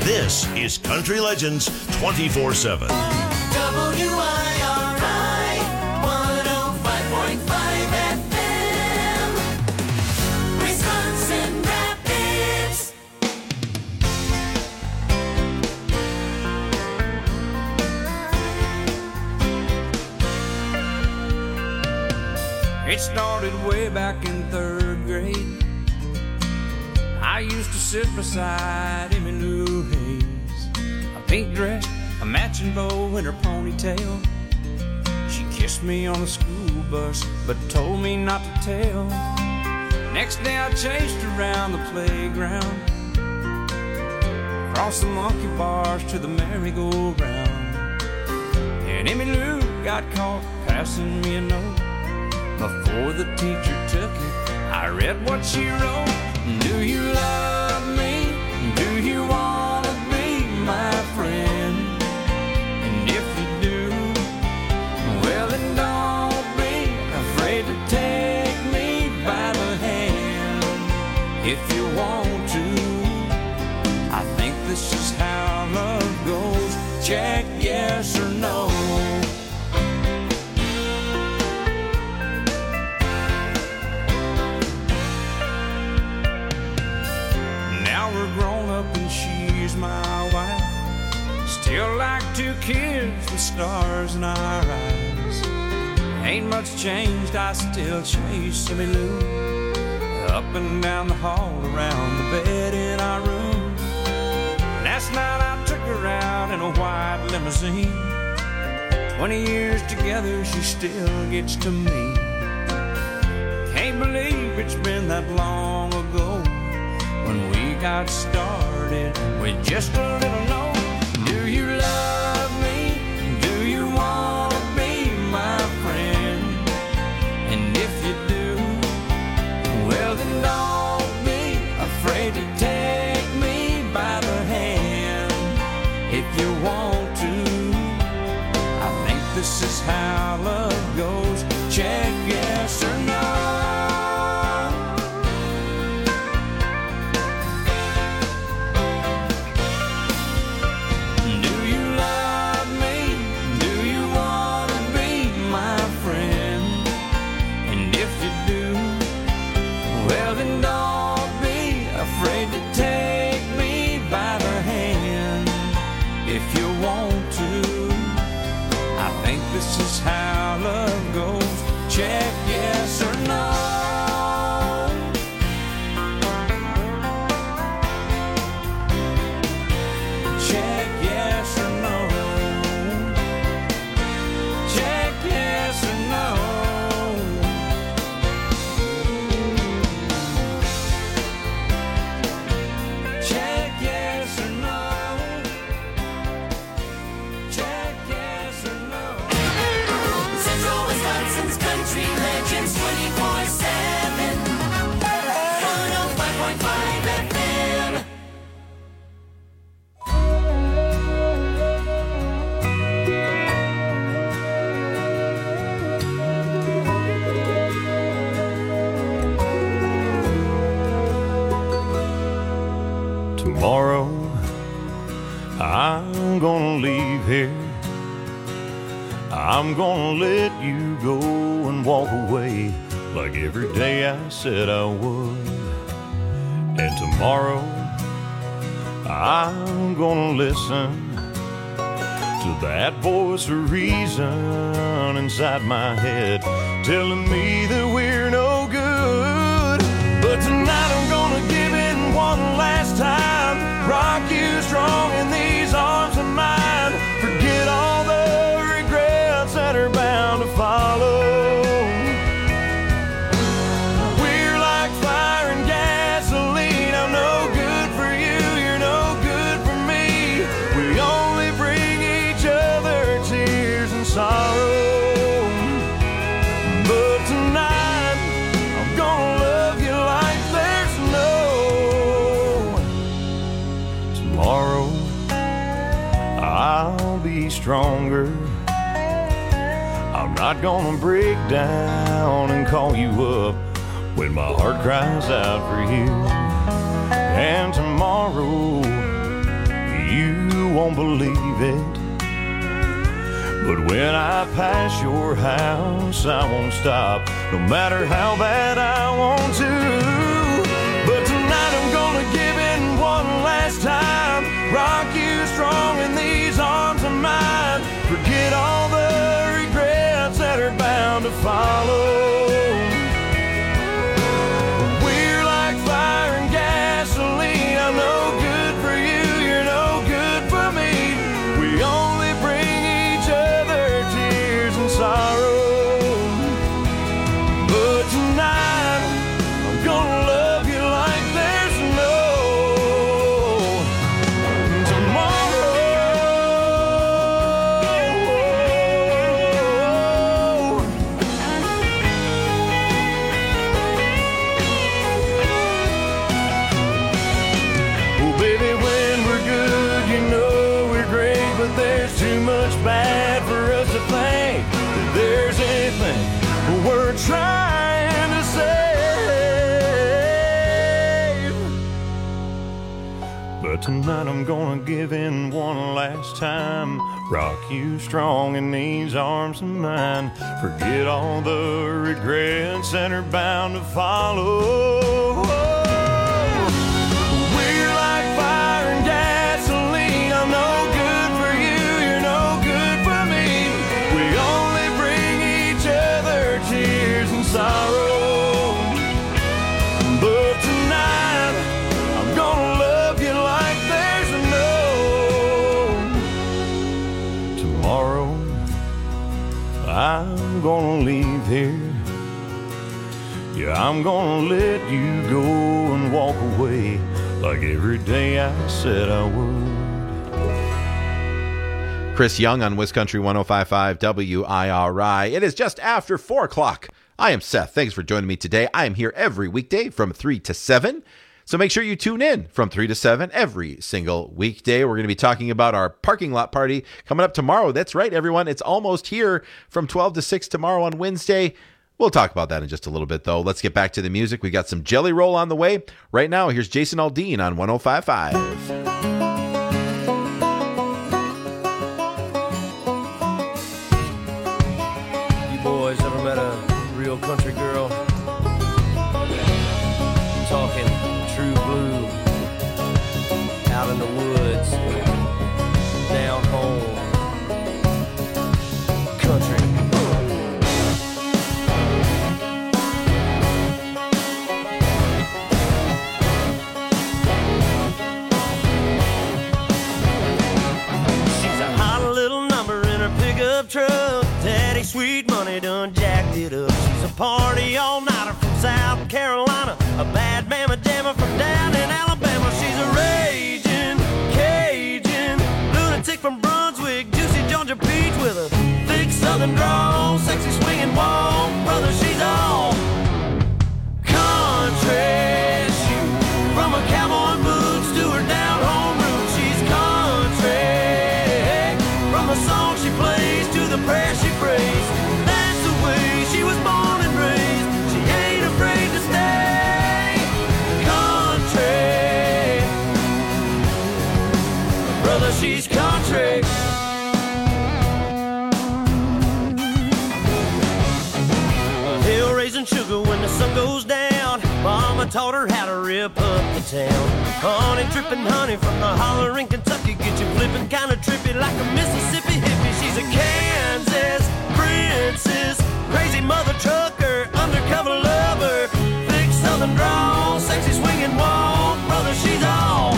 This is Country Legends 24/7. WIRI 105.5 FM, Wisconsin Rapids. It started way back in 3rd grade. I used to sit beside Emmylou Hayes, a pink dress, a matching bow in her ponytail. She kissed me on the school bus, but told me not to tell. Next day I chased her around the playground, across the monkey bars to the merry-go-round. And Emmylou got caught passing me a note. Before the teacher took it, I read what she wrote. Do you love me? Do you want to be my friend? And if you do, well then don't be afraid to take me by the hand. If you want to, I think this is how love goes. Check yes or no. Grown up and she's my wife. Still like 2 kids with stars in our eyes. Ain't much changed, I still chase Emmylou up and down the hall, around the bed in our room. Last night I took her out in a white limousine. 20 years together, she still gets to me. Can't believe it's been that long ago when we got started with just a little note. Do you love me? Do you want to be my friend? And if you do, well then don't be afraid to take me by the hand. If you want to, I think this is how love goes. Check yes or no. This is how love goes. Check yes or no. Check yes or no. Check yes or no. Check yes or no. Check yes or no. Country Legends 24/7, 105.5 FM. Tomorrow I'm gonna leave here. I'm gonna let you go and walk away like every day I said I would. And tomorrow I'm gonna listen to that voice of reason inside my head telling me that we're no good. But tonight I'm gonna give it one last time, rock you strong in these arms of mine. Forget all the that are bound to follow. We're like fire and gasoline. I'm no good for you, you're no good for me. We only bring each other tears and sorrow. But tonight I'm gonna love you like there's no tomorrow. I'll be stronger. I'm not gonna break down and call you up when my heart cries out for you. And tomorrow won't believe it. But when I pass your house, I won't stop, no matter how bad I want to. But tonight I'm gonna give in one last time, rock you strong in these arms of mine. Forget all the regrets that are bound to follow. We're like fire and gasoline. I'm no good for you, you're no good for me. We only bring each other tears and sorrow. But tonight I'm gonna love you like there's no tomorrow. Oh baby, when we're good, you know we're great, but there's too much bad for us to think that there's anything we're trying to save. But tonight I'm gonna give in one last time, rock you strong in these arms of mine. Forget all the regrets that are bound to follow. We're like fire and gasoline. I'm no good for you, you're no good for me. We only bring each other tears and sorrow. But tonight I'm gonna love you like there's no tomorrow. I'm gonna leave here. Yeah, I'm gonna let you go and walk away like every day I said I would. Chris Young on WisCountry 105.5 WIRI. It is just after 4 o'clock. I am Seth. Thanks for joining me today. I am here every weekday from 3 to 7. So make sure you tune in from 3 to 7 every single weekday. We're going to be talking about our parking lot party coming up tomorrow. That's right, everyone. It's almost here from 12 to 6 tomorrow on Wednesday. We'll talk about that in just a little bit, though. Let's get back to the music. We got some Jelly Roll on the way. Right now, here's Jason Aldean on 105.5. You boys ever met a real country girl? Talking true blue, out in the woods, down home, country. She's a hot little number in her pickup truck. Daddy Sweet Money done jacked it up. She's a party all-nighter from South Carolina, a bad mama jammer from down in Alabama. She's a raging Cajun lunatic from Brunswick, juicy Georgia peach with a thick southern drawl, sexy swinging walk. Brother, she's all country. From her cowboy boots to her down home roots, she's country. From the song she plays to the prayer she prays, that's the way she was born and raised. She ain't afraid to stay country. Brother, she's country. Hill raising sugar when the sun goes down. Mama taught her how to rip up the town. Honey dripping honey from the holler in Kentucky, get you flipping kind of trippy like a Mississippi hippie. She's a Kansas princess, crazy mother trucker, undercover lover, thick southern drawl, sexy swinging walk. Brother, she's all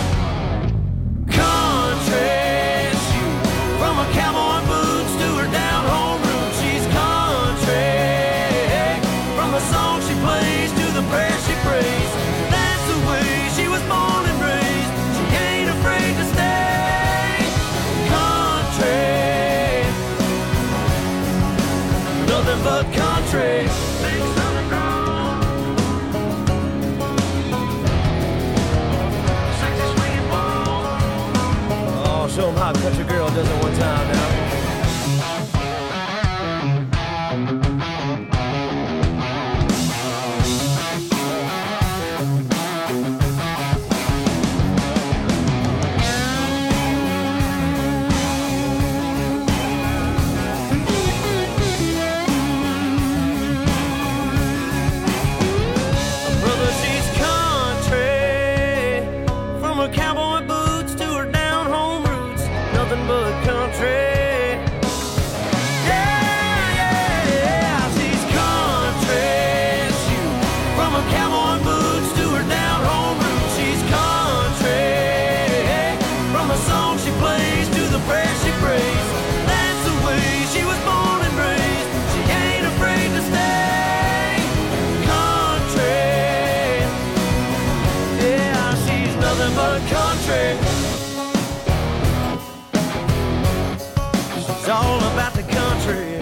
country. From her cowboy boots to her down home roots, she's country. From the song she plays to the prayer she prays, that's the way she was born and raised. She ain't afraid to stay country. Nothing but country. Big southern drawl, sexy swinging walk. Oh, show 'em how a country girl does it one time now. country. She's all about the country.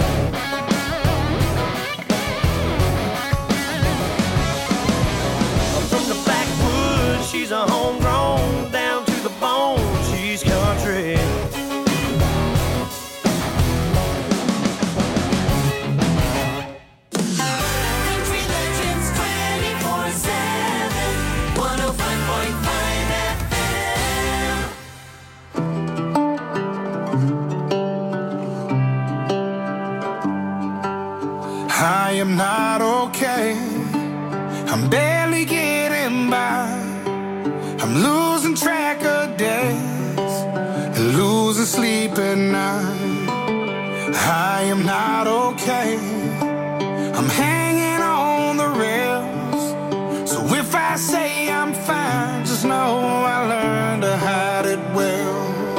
From the backwoods, she's a homegrown, down to the bone, she's country. Country Legends 24/7, 105.5 FM. I am not okay. I'm barely getting by. I'm losing track of days and losing sleep at night. I am not okay. I'm hanging on the rails. So if I say I'm fine, just know I learned to hide it well.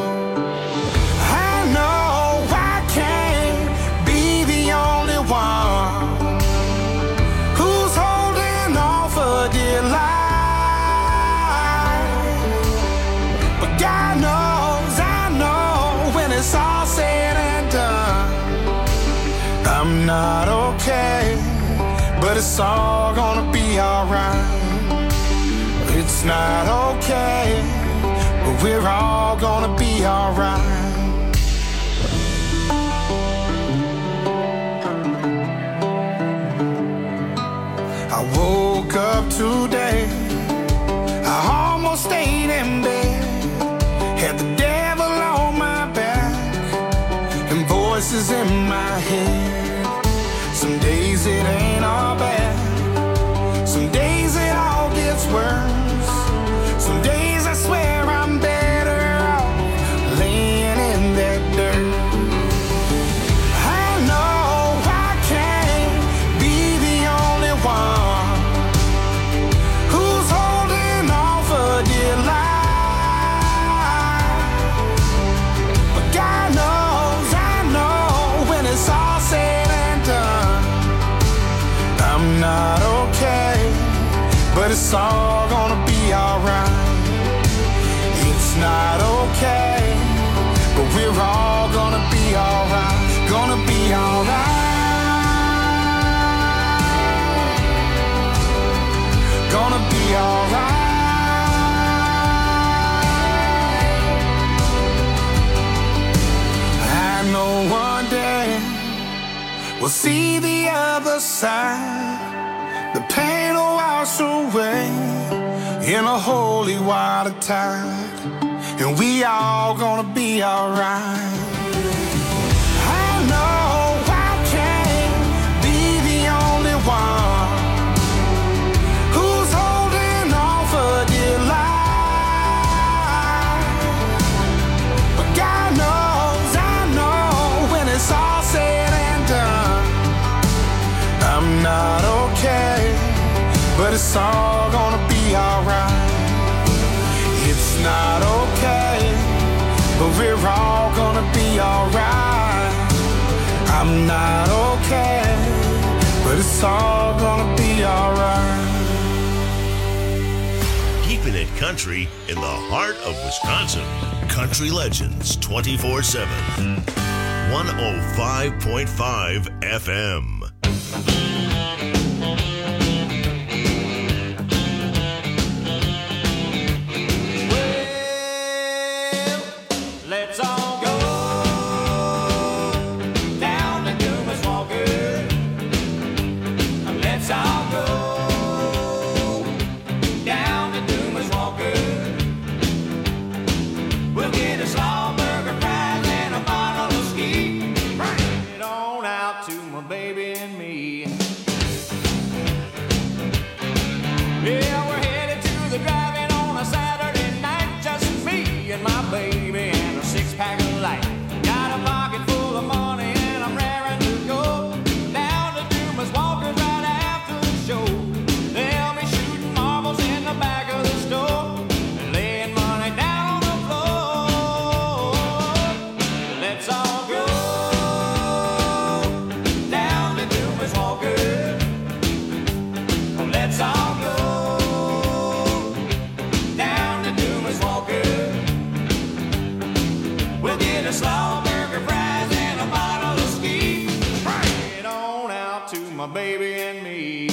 I know I can't be the only one who's holding on for dear life. But God knows, I know when it's all said and done, I'm not okay, but it's all gonna be alright. It's not okay, but we're all gonna be alright. I woke up today, I almost stayed in bed, had the devil on my back and voices in my head. Some days it ain't all bad, some days it all gets worse. Some days I swear I'm better off laying in that dirt. I know I can't be the only one who's holding on for dear life. But God knows, I know when it's all said and done, I'm not okay, but it's all gonna be alright. It's not okay, but we're all gonna be alright. Gonna be alright. Gonna be alright. I know one day we'll see the other side. The pain will wash away in a holy water tide, and we all gonna be alright. I know I can't be the only one who's holding on for dear life. But God knows, I know when it's all said and done, I'm not okay, but it's all gonna be alright. It's not okay, but we're all gonna be alright. I'm not okay, but it's all gonna be alright. Keeping it country in the heart of Wisconsin. Country Legends 24/7. 105.5 FM. Let's all go down to Dumas Walker. Let's all go down to Dumas Walker. We'll get a Slaughburger fries and a bottle of ski. Bring it on out to my baby and me. get a slaw burger, fries, and a bottle of ski. Bring it on out to my baby and me.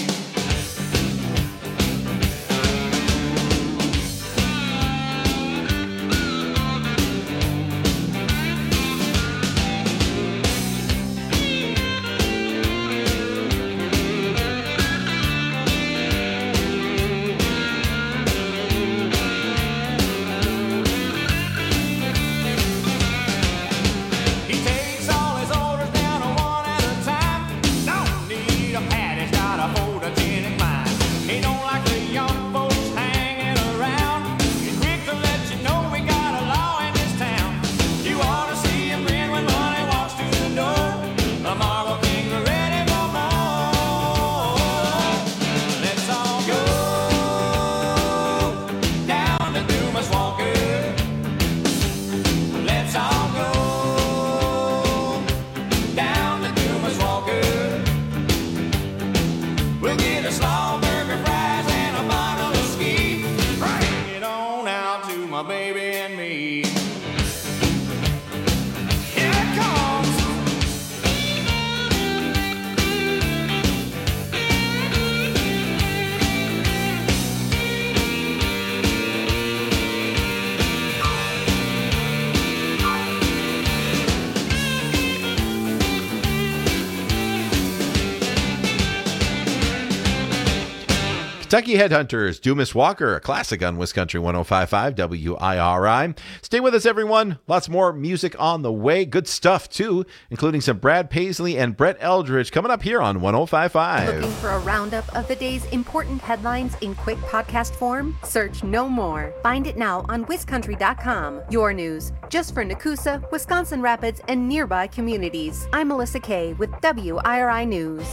Kentucky Headhunters, Dumas Walker, a classic on Wiscountry 105.5 WIRI. Stay with us, everyone. Lots more music on the way. Good stuff, too, including some Brad Paisley and Brett Eldridge coming up here on 105.5. Looking for a roundup of the day's important headlines in quick podcast form? Search No More. Find it now on wiscountry.com. Your news, just for Nakusa, Wisconsin Rapids, and nearby communities. I'm Melissa Kay with WIRI News.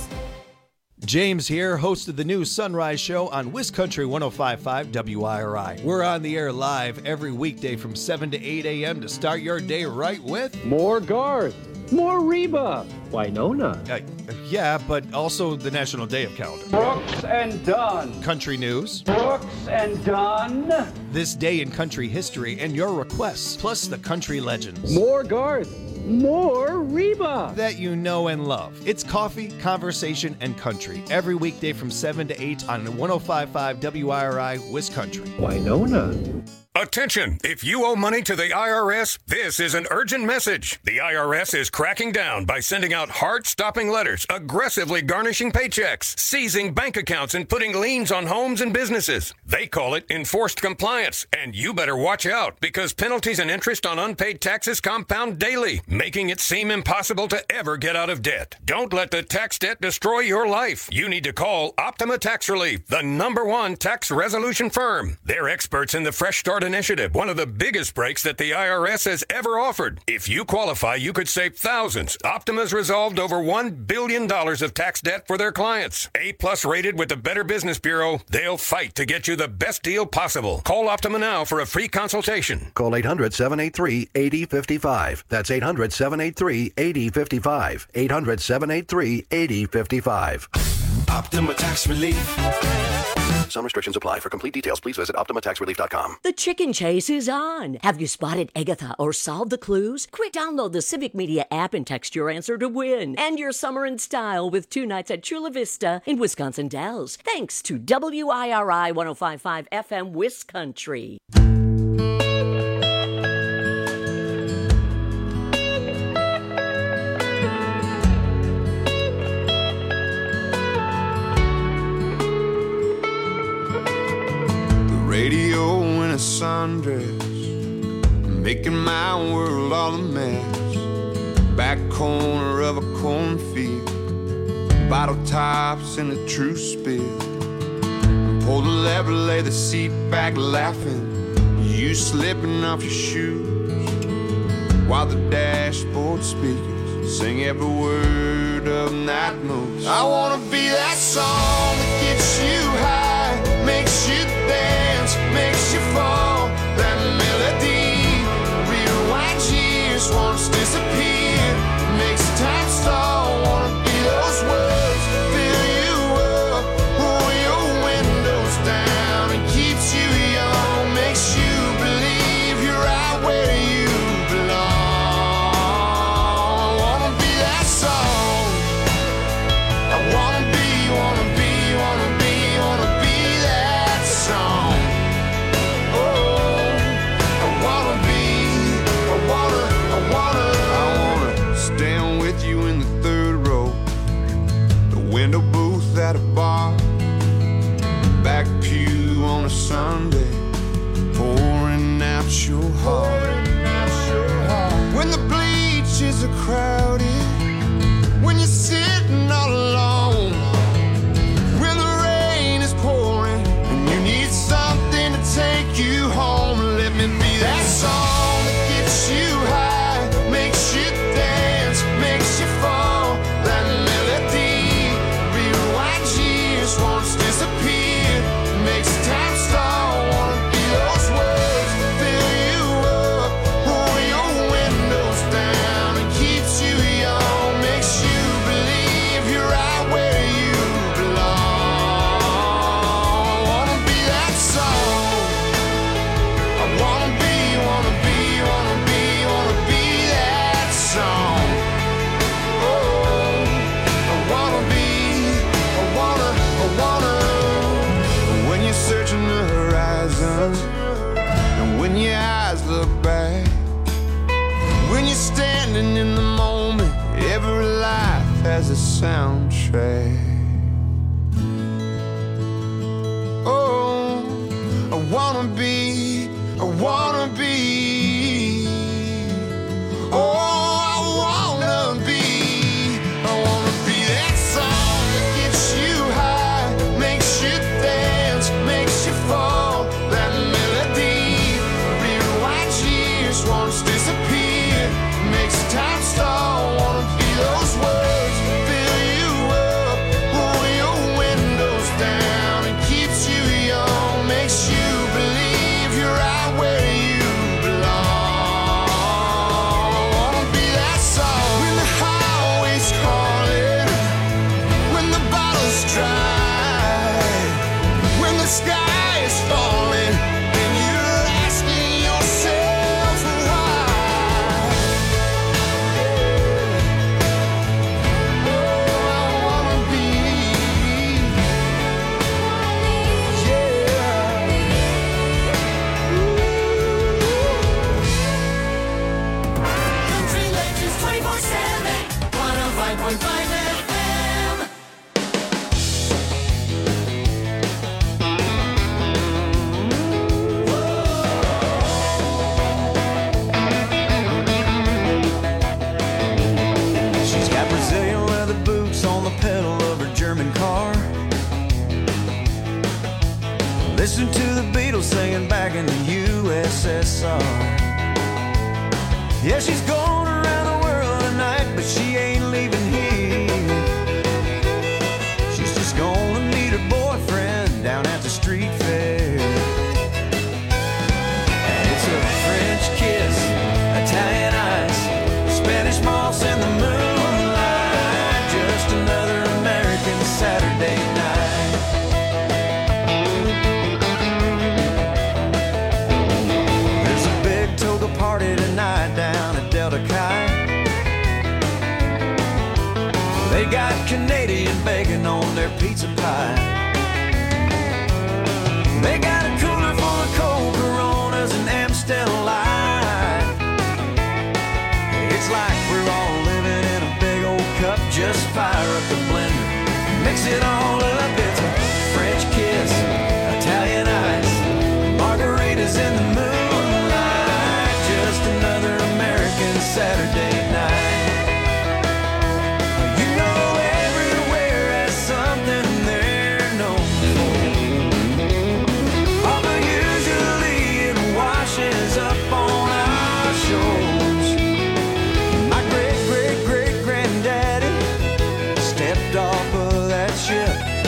James here, host of the new Sunrise Show on Wiscountry 105.5 WIRI. We're on the air live every weekday from 7 to 8 a.m. to start your day right with more Garth, more Reba, Winona. Yeah, but also the National Day of Calendar. Brooks and Dunn. Country news. Brooks and Dunn. This day in country history and your requests, plus the country legends. More Garth. More Reba that you know and love. It's coffee, conversation, and country every weekday from 7 to 8 on 105.5 WIRI Wiscountry. Winona. Attention! If you owe money to the IRS, this is an urgent message. The IRS is cracking down by sending out heart-stopping letters, aggressively garnishing paychecks, seizing bank accounts, and putting liens on homes and businesses. They call it enforced compliance, and you better watch out because penalties and interest on unpaid taxes compound daily, making it seem impossible to ever get out of debt. Don't let the tax debt destroy your life. You need to call Optima Tax Relief, the #1 tax resolution firm. They're experts in the Fresh Start Initiative, one of the biggest breaks that the IRS has ever offered. If you qualify, you could save thousands. Optima's resolved over $1 billion of tax debt for their clients. A+ rated with the Better Business Bureau, they'll fight to get you the best deal possible. Call Optima now for a free consultation. Call 800-783-8055. That's 800-783-8055. 800-783-8055. Optima Tax Relief. Some restrictions apply. For complete details, please visit OptimaTaxRelief.com. The chicken chase is on. Have you spotted Agatha or solved the clues? Quick, download the Civic Media app and text your answer to win. And your summer in style with 2 nights at Chula Vista in Wisconsin Dells. Thanks to WIRI 105.5 FM Wiscountry. Radio in a sundress, making my world all a mess. Back corner of a cornfield, bottle tops in a true spill. Pull the lever, lay the seat back laughing, you slipping off your shoes, while the dashboard speakers sing every word of Night Moves. I wanna be that song that gets you high, makes you dance, makes you fall. That melody rewinds years, wants to disappear, makes time stall. Wanna be those words, fill you up, roll your windows down, and keeps you young, makes you believe you're right where you belong. crowded. When you're sitting all alone, when the rain is pouring and you need something to take you home, let me be that song that gets you high, makes you dance, makes you fall. That melody, rewind years, won't disappear, makes time stall. Wanna be those words that fill you up, roll your windows down and keeps you young, makes you believe you're right where you belong. I wanna be that song. I wanna be that song. Oh, I wanna when you're searching the horizon, and when your eyes look back, when you're standing in the moment, every life has a soundtrack. Oh, I wanna be, oh, I wanna be that song that gets you high, makes you dance, makes you fall. That melody, rewind years, won't disappear, makes time stall. Wanna be those words that fill you up, roll your windows down and keeps you young, makes you believe you're right where you belong. Wanna be that song when the highway's calling, when the bottle's dry, when the sky is falling and you're asking yourself why. Oh, I wanna be, Country Legends 24/7, 105.5 FM. She's got Brazilian leather boots on the pedal of her German car. Listen to the Beatles singing back in the USSR. Yeah, she's going around the world tonight, but she ain't leaving here. She's just gonna meet her boyfriend down at the street fair. And it's a French kiss, Italian ice, Spanish moss in the moonlight, just another American Saturday night. There's a big toga party tonight down at Delta Chi. They got Canadian bacon on their pizza pie. They got a cooler full of cold Coronas and Amstel Light. It's like we're all living in a big old cup. Just fire up the blender, mix it all up. It's a French kiss, Italian ice, margaritas in the moonlight, just another American Saturday night. You know everywhere has something they're known for, although usually it washes up on our shores. My great-great-great-granddaddy stepped off of that ship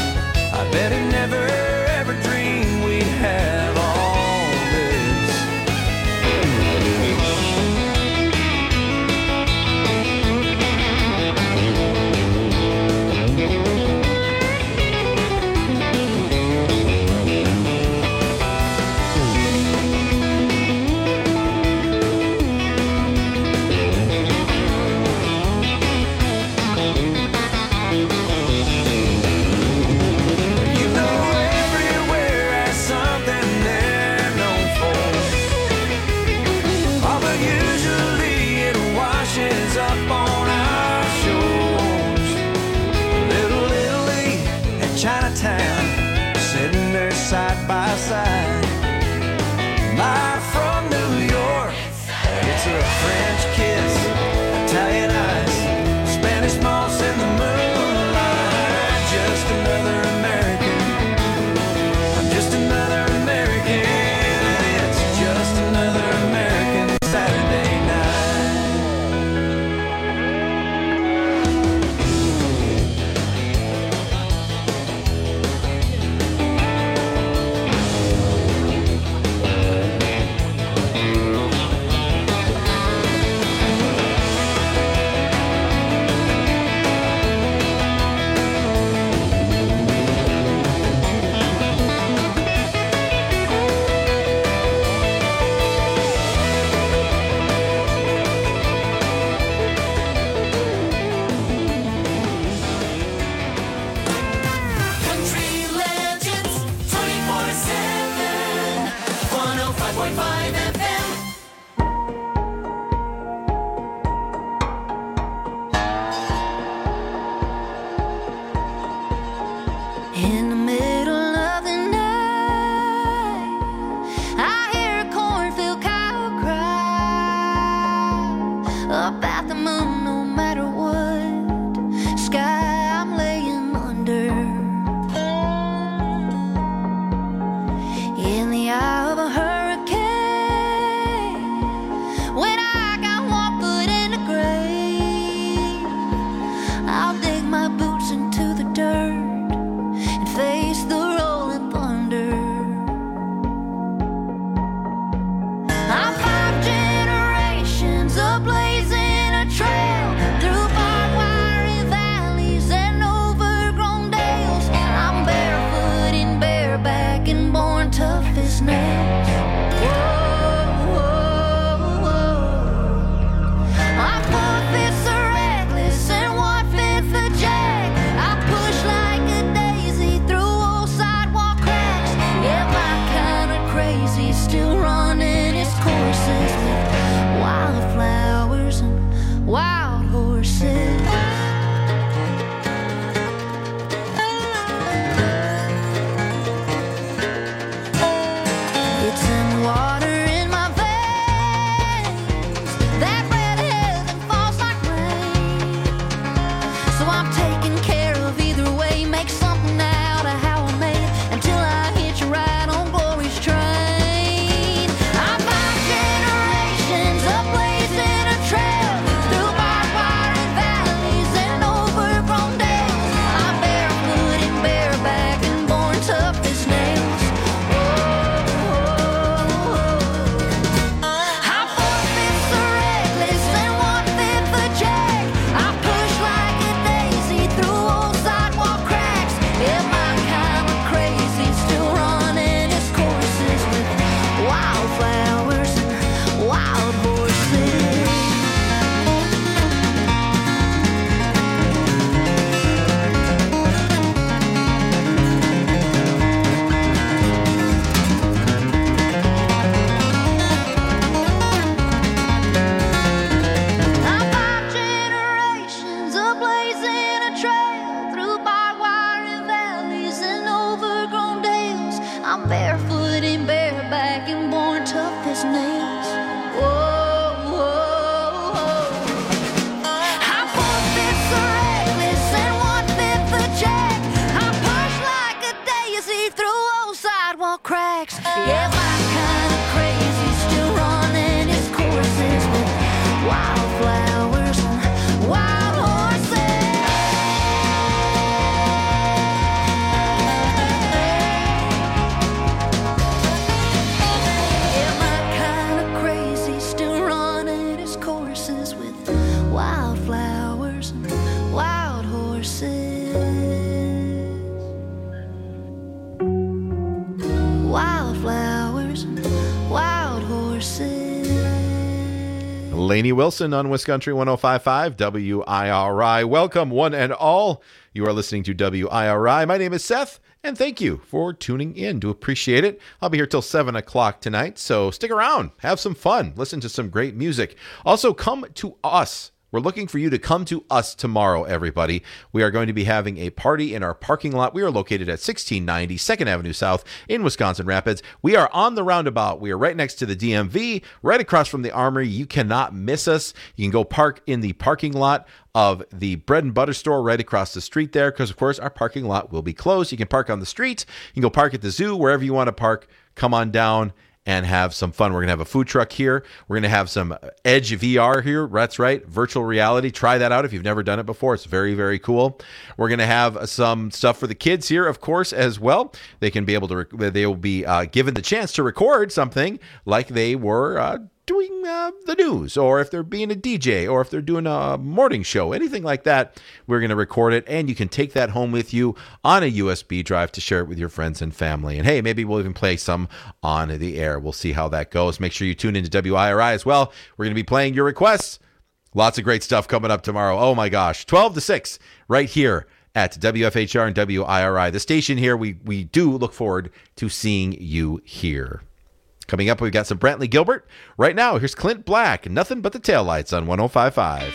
Lainey Wilson on Wisconsin 105.5 WIRI. Welcome, one and all. You are listening to WIRI. My name is Seth, and thank you for tuning in. Do appreciate it. I'll be here till 7 o'clock tonight, so stick around. Have some fun. Listen to some great music. Also, come to us. We're looking for you to come to us tomorrow, everybody. We are going to be having a party in our parking lot. We are located at 1690 2nd Avenue South in Wisconsin Rapids. We are on the roundabout. We are right next to the DMV, right across from the Armory. You cannot miss us. You can go park in the parking lot of the bread and butter store right across the street there because, of course, our parking lot will be closed. You can park on the street. You can go park at the zoo, wherever you want to park. Come on down and have some fun. We're going to have a food truck here. We're going to have some Edge VR here. That's right, virtual reality. Try that out if you've never done it before. It's very, very cool. We're going to have some stuff for the kids here, of course, as well. They can be able to, they will be given the chance to record something like they were doing the news, or if they're being a DJ, or if they're doing a morning show, anything like that, we're going to record it, and you can take that home with you on a USB drive to share it with your friends and family. And hey, maybe we'll even play some on the air. We'll see how that goes. Make sure you tune into WIRI as well. We're going to be playing your requests. Lots of great stuff coming up tomorrow. Oh my gosh, 12 to 6 right here at WFHR and WIRI. The station here, we do look forward to seeing you here. Coming up, we've got some Brantley Gilbert. Right now, here's Clint Black, Nothing But the Taillights on 105.5.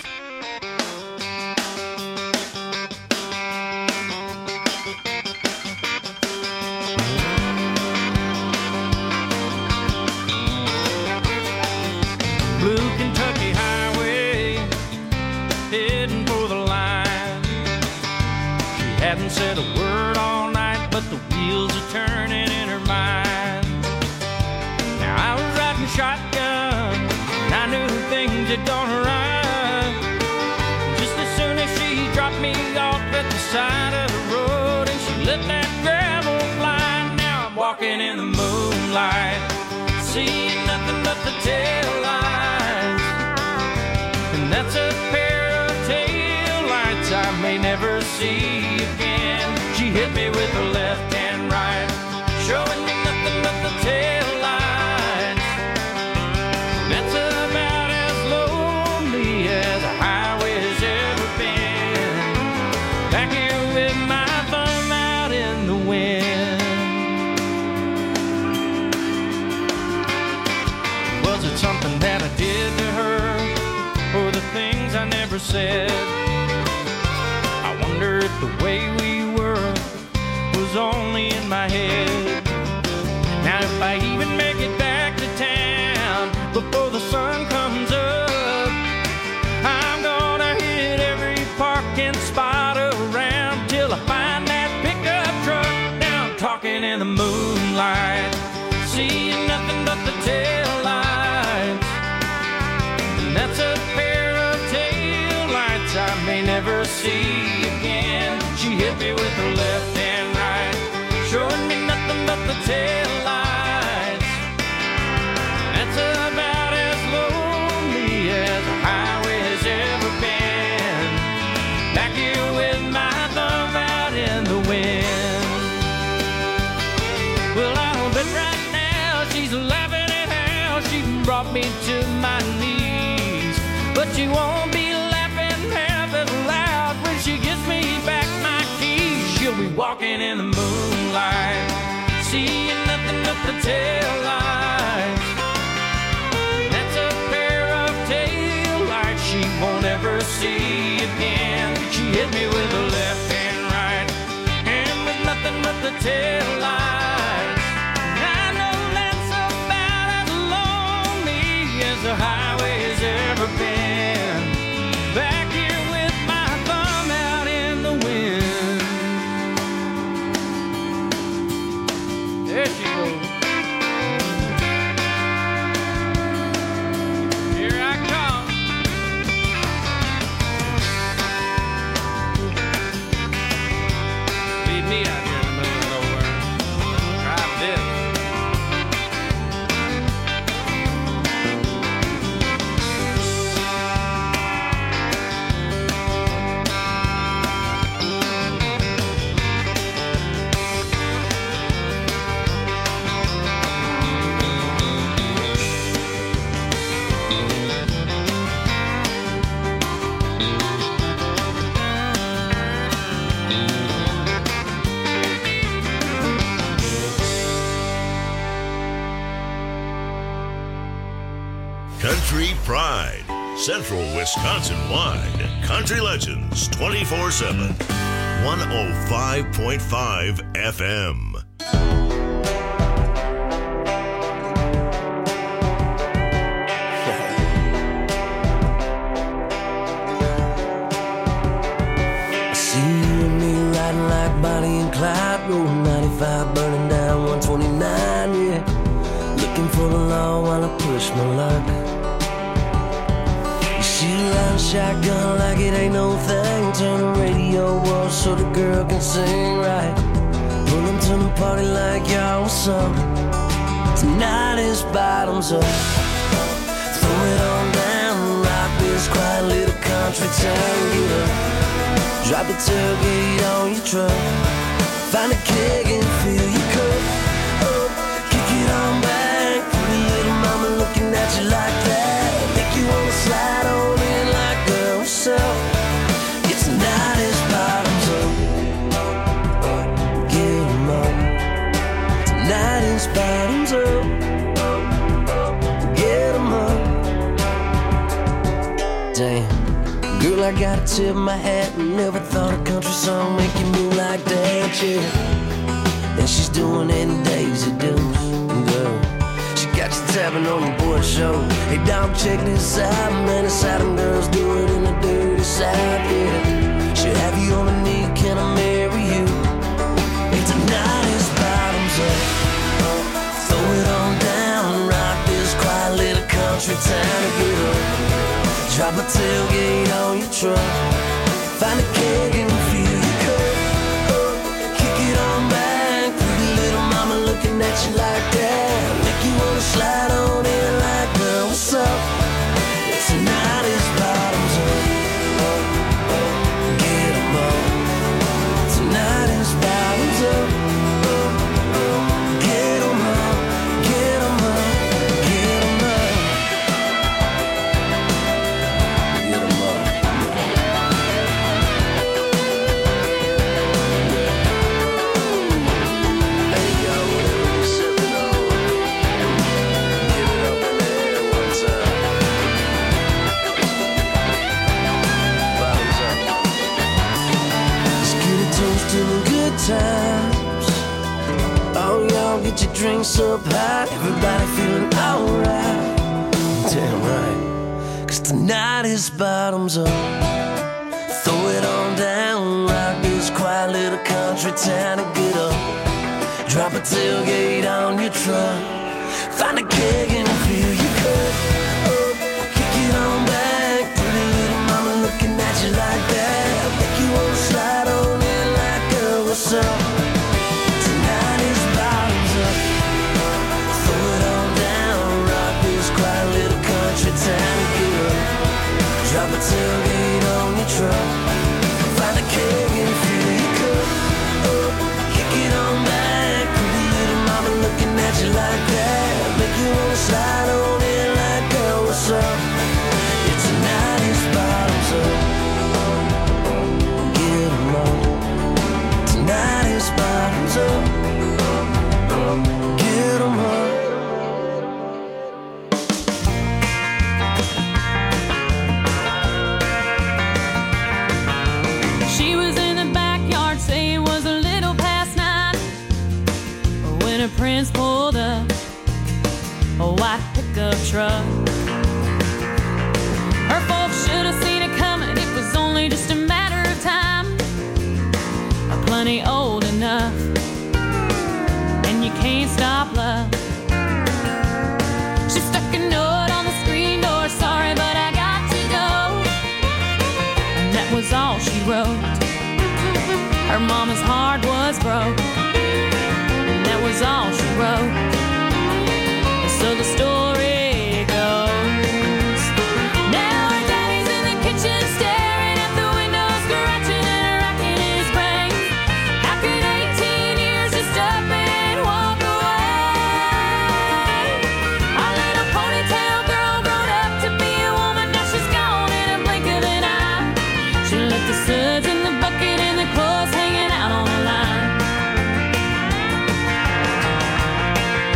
Blue Kentucky Highway, heading for the line. She hadn't said a word all night, but the wheels are turning in her mind. Now I was riding shotgun, and I knew things had gone right. Just as soon as she dropped me off at the side of the road, and she let that gravel fly. Now I'm walking in the moonlight, seeing nothing but the tail lights. And that's a pair of tail lights I may never see again. She hit me with her left and right, showing me nothing but the tail lights. That's about as lonely as a highway has ever been. Back here with my thumb out in the wind. Was it something that I did to her, or the things I never said? I wonder if the way we were was only in my head. Now if I even make it back to town before the sun comes up, I'm gonna hit every parking spot around till I find that pickup truck. Now I'm talking in the moonlight, seeing nothing but the tail lights. And that's a pair of tail lights I may never see again. She hit me with her left and right, showing me nothing but the tail lights. That's about as lonely as a highway has ever been. Back here with my thumb out in the wind. Well, I'll bet right now she's laughing at how she brought me to my knees. But she won't be laughing half as loud when she gives me back my keys. She'll be walking in the moonlight, seeing nothing but the tail lights. That's a pair of tail lights she won't ever see again. She hit me with her left and right, and with nothing but the tail lights. I know that's about as lonely as the highway has ever been. Back here with my thumb out in the wind. There she goes. Here I come. Leave me out here in the middle of nowhere. Drive this. Country Pride. Central Wisconsin-wide. Country Legends 24/7. 105.5 FM. Bonnie and Clyde, rolling 95, burning down 129, yeah. Looking for the law while I push my luck. You shoot out a shotgun like it ain't no thing. Turn the radio off so the girl can sing right. Pull them to the party like y'all was up. Tonight is bottoms up. Throw it on down, rock this quiet little country town, get up. Drop the tailgate on your truck. Find a keg and fill your cup up. Kick it on back. Pretty little mama looking at you like that. Make you wanna slide on in like, girl, what's up? It's tonight is bottoms up. Get 'em up. Tonight is bottoms up. Get 'em up. Damn. Girl, I gotta tip my hat and never thought a country song make you move like that, yeah. And she's doing it in Daisy Dukes, girl. She got you tapping on the boy show. Hey, dog, check this out, man. It's how them girls do it in the dirty South, yeah. She'll have you on a knee, can I marry you? And tonight is bottoms up. Throw it on down, rock this quiet little country town to get up. Drop a tailgate on your truck. Find a keg and fill your cup up. Kick it on back. Pretty little mama looking at you like that. Make you wanna slide on in like, girl, what's up? Tonight is bottoms up. Get 'em up. Tonight is bottoms up. Get 'em up. Get 'em up. Get 'em up. Times. Oh, y'all get your drinks up high. Everybody feeling alright. Damn right. 'Cause tonight is bottoms up. Throw it on down. Rock this quiet little country town and get up. Drop a tailgate on your truck. Find a keg and fill your cup up. Kick it on back. Pretty little mama looking at you like that. Make you wanna slide on in like, girl, what's up? Tonight is bottoms up. Throw it on down. Rock this quiet little country town and get up. Drop a tailgate on your truck. Find a keg and fill your cup up. Kick it on back. Pretty little mama looking at you like that. Make you wanna slide on in like, girl, what's up? Yeah, tonight is bottoms up. Get 'em up. Tonight is bottoms up. Get 'em up. She was in the backyard saying it was a little past 9 when her prince pulled up a white pickup truck. Her folks should have seen it coming. It was only just a matter of time. Plenty old enough, and you can't stop love. She stuck a note on the screen door. Sorry, but I got to go. And that was all she wrote. Her mama's heart was broke. And that was all she wrote. So the story goes. Now her daddy's in the kitchen staring at the window, scratching and racking his brain. How could 18 years just up and walk away? Our little ponytail girl grown up to be a woman. Now she's gone in a blink of an eye. She left the suds in the bucket and the clothes hanging out on the line.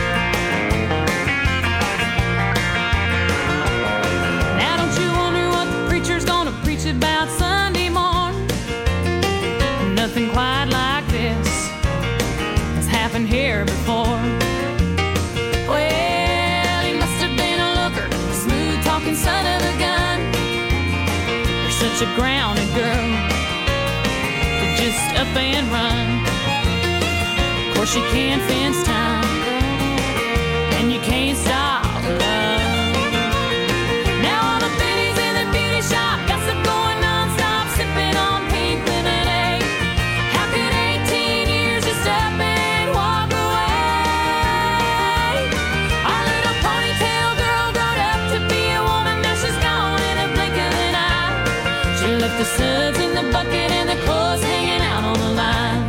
talking son of a gun. You're such a grounded girl to just up and run. Of course you can't fence time, and you can't stop love. Now all the biddies in the beauty shop gossip going non-stop, sipping on pink lemonade. How could 18 years just up and walk away? Our little ponytail girl growed up to be a woman, now she's gone in a blink of an eye. She left the suds in the bucket and the clothes hanging out on the line.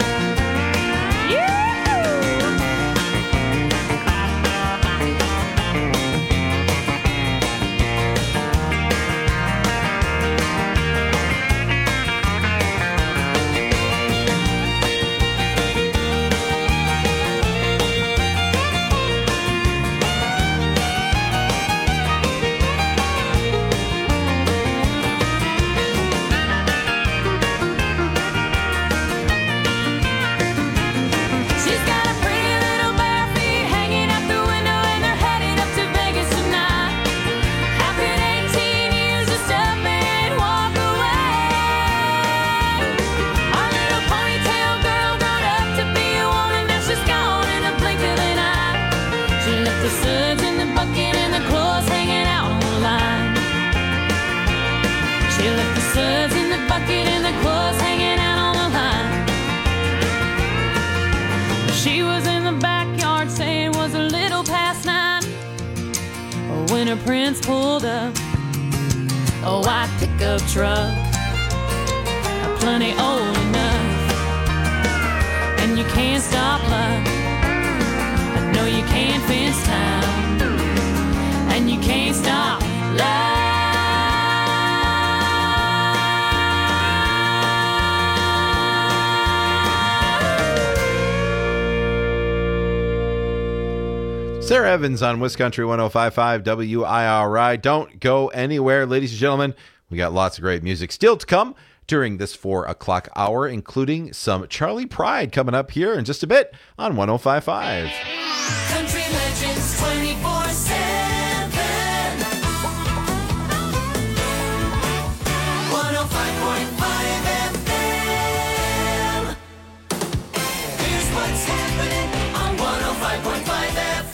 When her prince pulled up a white pickup truck, plenty old enough, and you can't stop love. No, you can't fence time, and you can't stop love. Sarah Evans on Wiscountry 105.5 WIRI. Don't go anywhere, ladies and gentlemen. We got lots of great music still to come during this 4 o'clock hour, including some Charlie Pride coming up here in just a bit on 105.5. Country Legends 24/7. 105.5 FM. Here's what's happening on 105.5 FM.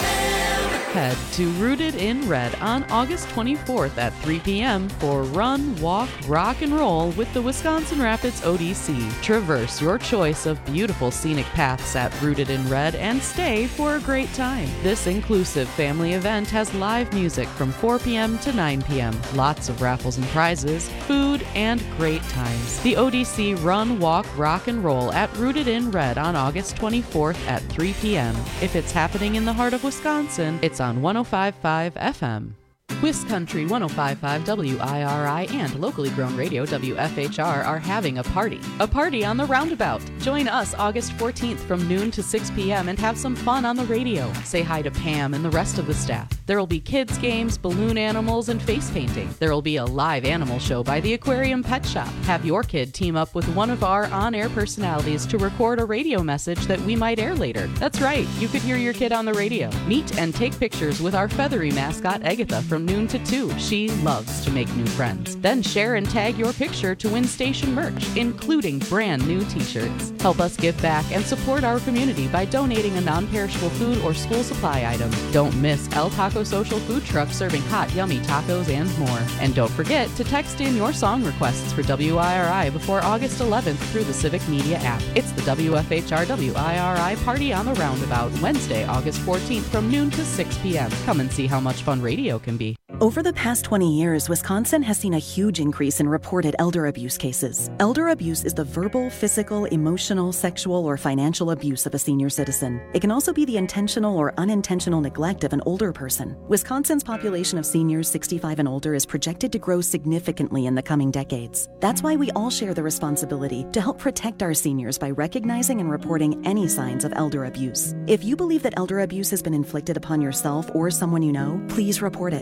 Head to Rooted in Red on August 24th at 3 p.m. for Run, Walk, Rock, and Roll with the Wisconsin Rapids ODC. Traverse your choice of beautiful scenic paths at Rooted in Red and stay for a great time. This inclusive family event has live music from 4 p.m. to 9 p.m., lots of raffles and prizes, food, and great times. The ODC Run, Walk, Rock, and Roll at Rooted in Red on August 24th at 3 p.m. If it's happening in the heart of Wisconsin, it's on 105.5 FM. Wiscountry 105.5 WIRI and locally grown radio WFHR are having a party on the Roundabout. Join us August 14th from noon to 6 p.m. and have some fun on the radio. Say hi to Pam and the rest of the staff. There will be kids games, balloon animals, and face painting. There will be a live animal show by the Aquarium Pet Shop. Have your kid team up with one of our on-air personalities to record a radio message that we might air later. That's right, you could hear your kid on the radio. Meet and take pictures with our feathery mascot Agatha from noon to 2. She loves to make new friends. Then share and tag your picture to win station merch, including brand new t-shirts. Help us give back and support our community by donating a non-perishable food or school supply item. Don't miss El Taco Social Food Truck serving hot, yummy tacos and more. And don't forget to text in your song requests for WIRI before August 11th through the Civic Media app. It's the WFHR WIRI Party on the Roundabout, Wednesday, August 14th from noon to 6 p.m. Come and see how much fun radio can be. Over the past 20 years, Wisconsin has seen a huge increase in reported elder abuse cases. Elder abuse is the verbal, physical, emotional, sexual, or financial abuse of a senior citizen. It can also be the intentional or unintentional neglect of an older person. Wisconsin's population of seniors 65 and older is projected to grow significantly in the coming decades. That's why we all share the responsibility to help protect our seniors by recognizing and reporting any signs of elder abuse. If you believe that elder abuse has been inflicted upon yourself or someone you know, please report it. Call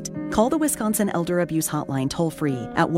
Call the Wisconsin Elder Abuse Hotline toll-free at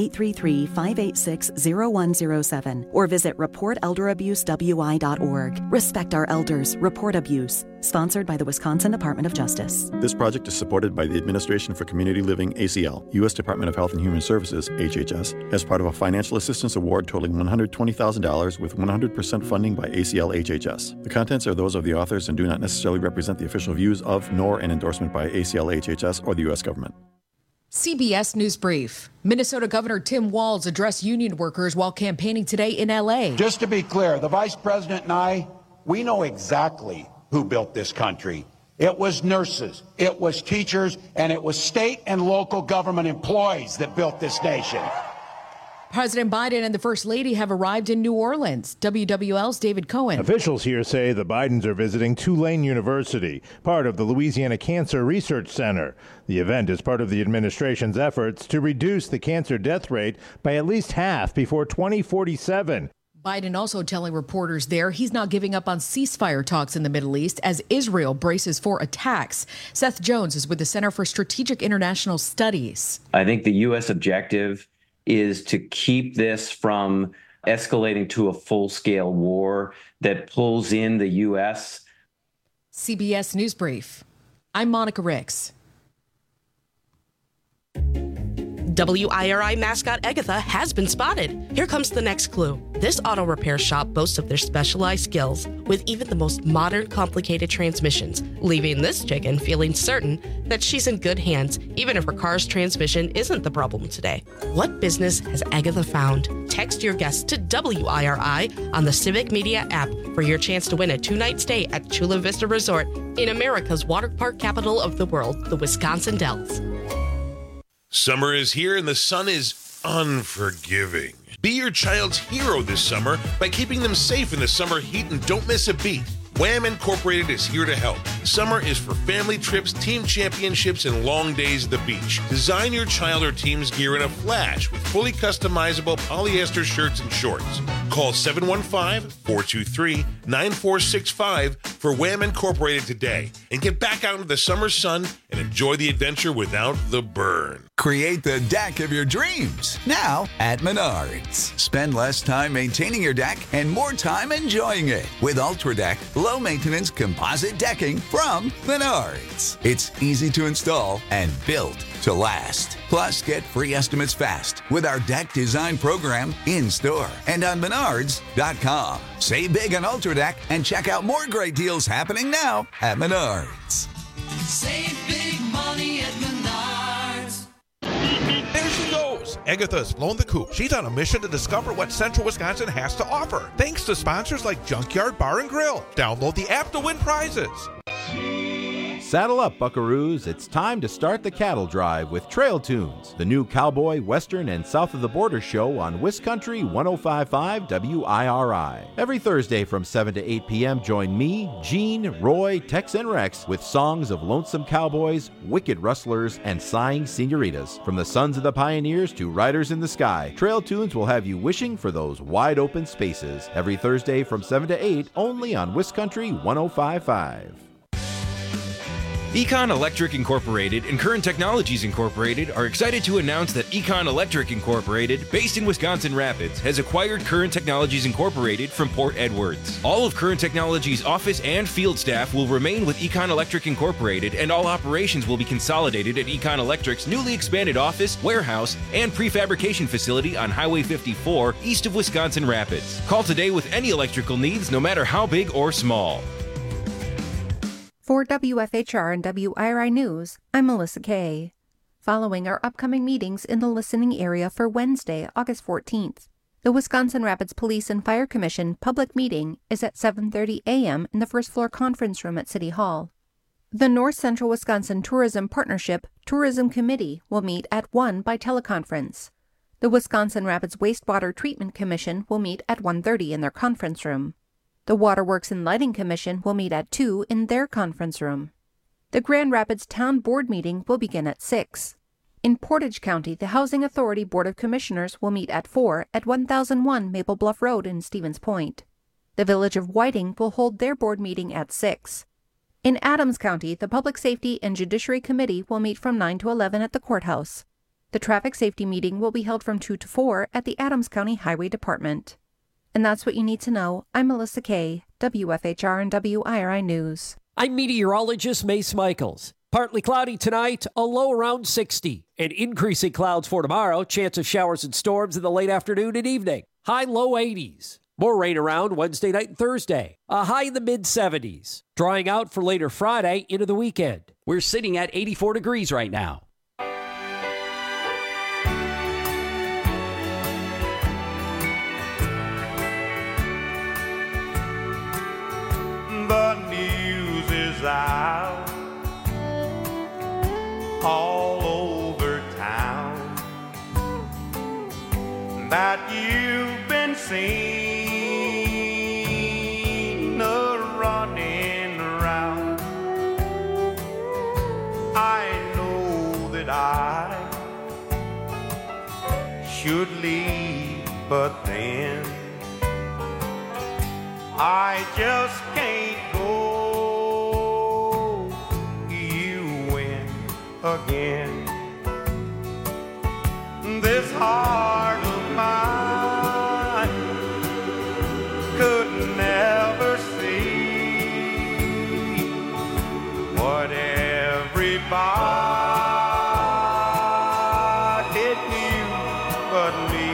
1-833-586-0107 or visit reportelderabusewI.org. Respect our elders. Report abuse. Sponsored by the Wisconsin Department of Justice. This project is supported by the Administration for Community Living, ACL, U.S. Department of Health and Human Services, HHS, as part of a financial assistance award totaling $120,000 with 100% funding by ACL HHS. The contents are those of the authors and do not necessarily represent the official views of nor an endorsement by ACL HHS or the U.S. government. CBS News Brief. Minnesota Governor Tim Walz addressed union workers while campaigning today in L.A. Just to be clear, the Vice President and I, we know exactly who built this country. It was nurses, it was teachers, and it was state and local government employees that built this nation. President Biden and the First Lady have arrived in New Orleans. WWL's David Cohen. Officials here say the Bidens are visiting Tulane University, part of the Louisiana Cancer Research Center. The event is part of the administration's efforts to reduce the cancer death rate by at least half before 2047. Biden also telling reporters there he's not giving up on ceasefire talks in the Middle East as Israel braces for attacks. Seth Jones is with the Center for Strategic International Studies. I think the U.S. objective is to keep this from escalating to a full-scale war that pulls in the U.S. CBS News Brief. I'm Monica Ricks. WIRI mascot Agatha has been spotted. Here comes the next clue. This auto repair shop boasts of their specialized skills with even the most modern, complicated transmissions, leaving this chicken feeling certain that she's in good hands, even if her car's transmission isn't the problem today. What business has Agatha found? Text your guess to WIRI on the Civic Media app for your chance to win a 2-night stay at Chula Vista Resort in America's water park capital of the world, the Wisconsin Dells. Summer is here and the sun is unforgiving. Be your child's hero this summer by keeping them safe in the summer heat and don't miss a beat. Wham Incorporated is here to help. Summer is for family trips, team championships, and long days at the beach. Design your child or team's gear in a flash with fully customizable polyester shirts and shorts. Call 715-423-9465 for Wham Incorporated today and get back out into the summer sun and enjoy the adventure without the burn. Create the deck of your dreams now at Menards. Spend less time maintaining your deck and more time enjoying it with UltraDeck low-maintenance composite decking from Menards. It's easy to install and built to last. Plus, get free estimates fast with our deck design program in-store and on Menards.com. Save big on UltraDeck and check out more great deals happening now at Menards. Save big money at Menards. There she goes. Agatha's blown the coop. She's on a mission to discover what Central Wisconsin has to offer. Thanks to sponsors like Junkyard Bar and Grill. Download the app to win prizes. Saddle up, buckaroos. It's time to start the cattle drive with Trail Tunes, the new cowboy, western, and south of the border show on Wiscountry 105.5 WIRI. Every Thursday from 7 to 8 p.m., join me, Gene, Roy, Tex, and Rex with songs of lonesome cowboys, wicked rustlers, and sighing senoritas. From the sons of the pioneers to riders in the sky, Trail Tunes will have you wishing for those wide open spaces. Every Thursday from 7 to 8, only on Wiscountry 105.5. Econ Electric Incorporated and Current Technologies Incorporated are excited to announce that Econ Electric Incorporated, based in Wisconsin Rapids, has acquired Current Technologies Incorporated from Port Edwards. All of Current Technologies' office and field staff will remain with Econ Electric Incorporated, and all operations will be consolidated at Econ Electric's newly expanded office, warehouse, and prefabrication facility on Highway 54 east of Wisconsin Rapids. Call today with any electrical needs, no matter how big or small. For WFHR and WIRI News, I'm Melissa Kay. Following our upcoming meetings in the listening area for Wednesday, August 14th, the Wisconsin Rapids Police and Fire Commission public meeting is at 7:30 a.m. in the first floor conference room at City Hall. The North Central Wisconsin Tourism Partnership Tourism Committee will meet at 1 by teleconference. The Wisconsin Rapids Wastewater Treatment Commission will meet at 1:30 in their conference room. The Waterworks and Lighting Commission will meet at 2 in their conference room. The Grand Rapids Town Board meeting will begin at 6. In Portage County, the Housing Authority Board of Commissioners will meet at 4 at 1001 Maple Bluff Road in Stevens Point. The Village of Whiting will hold their board meeting at 6. In Adams County, the Public Safety and Judiciary Committee will meet from 9 to 11 at the courthouse. The traffic safety meeting will be held from 2 to 4 at the Adams County Highway Department. And that's what you need to know. I'm Melissa Kay, WFHR and WIRI News. I'm meteorologist Mace Michaels. Partly cloudy tonight, a low around 60. And increasing clouds for tomorrow, chance of showers and storms in the late afternoon and evening. High low 80s. More rain around Wednesday night and Thursday. A high in the mid-70s. Drying out for later Friday into the weekend. We're sitting at 84 degrees right now. The news is out all over town that you've been seen running around. I know that I should leave, but then I just can't go. You win again. This heart of mine could never see what everybody knew but me.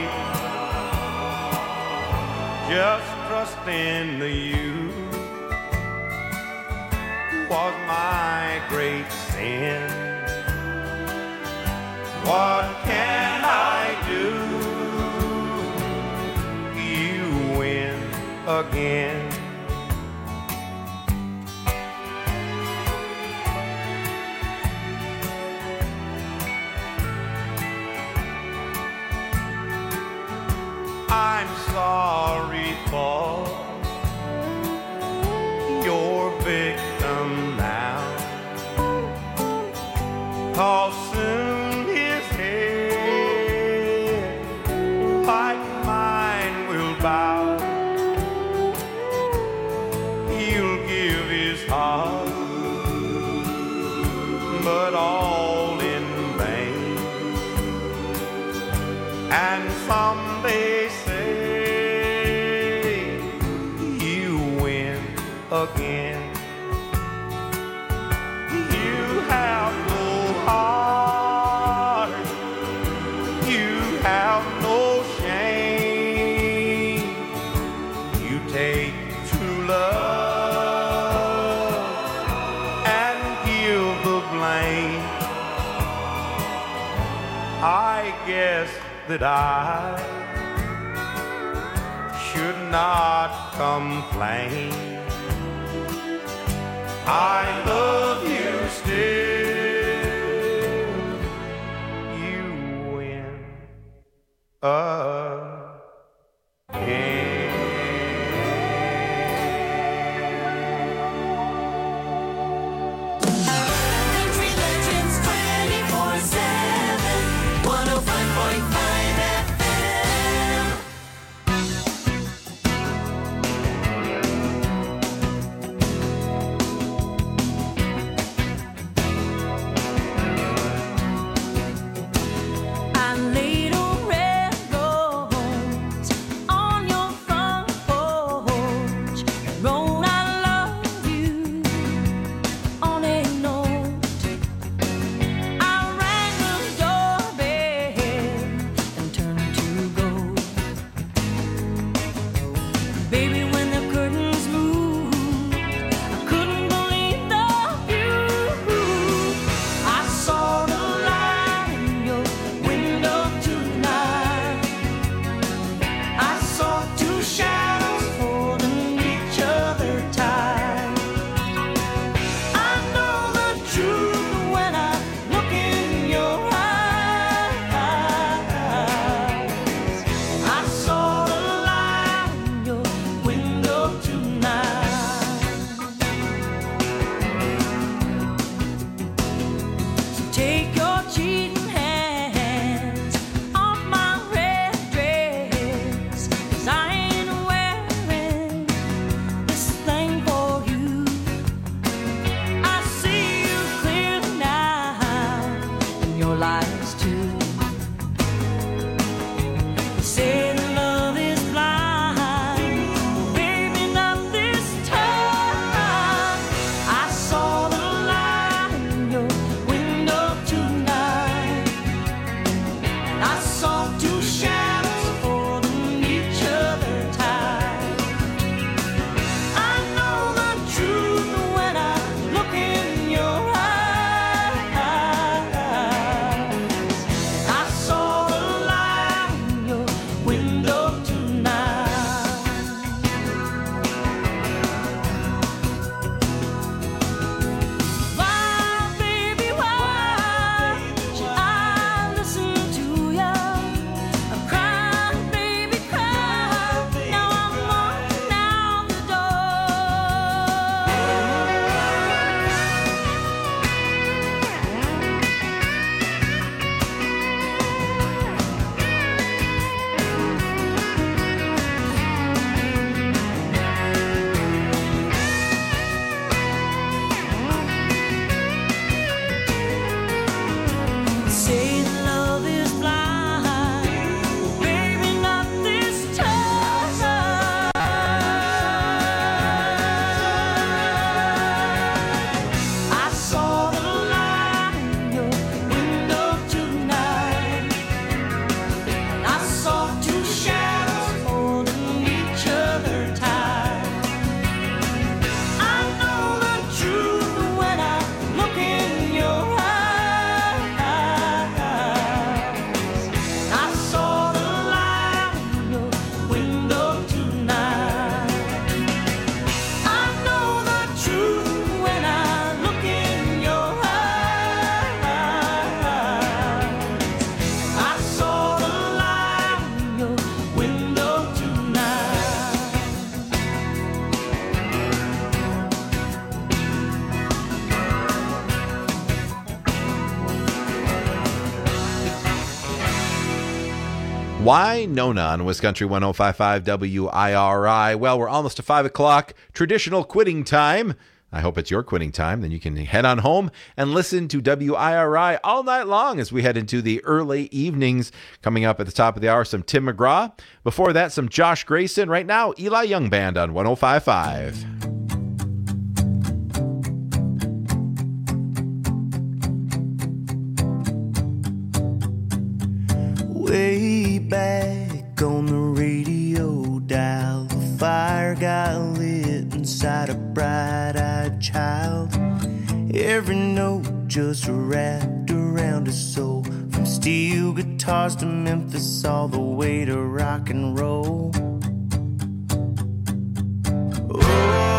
Just trust in you was my great sin. What can I do? You win again. I'm sorry for your victim now, 'cause soon his head like mine will bow. He'll give his heart, but all in vain. And someday say you win again. You have no heart, you have no shame. You take true love and give the blame. I guess that I should not complain. I love you still. You win again. Country Legends 24/7, 105.5 FM. I laid old red rose on your Why Nona on West Country 105.5 WIRI. Well, we're almost to 5 o'clock, traditional quitting time. I hope it's your quitting time. Then you can head on home and listen to WIRI all night long as we head into the early evenings. Coming up at the top of the hour, some Tim McGraw. Before that, some Josh Grayson. Right now, Eli Young Band on 105.5. Way back on the radio dial, the fire got lit inside a bright-eyed child. Every note just wrapped around his soul, from steel guitars to Memphis, all the way to rock and roll. Oh,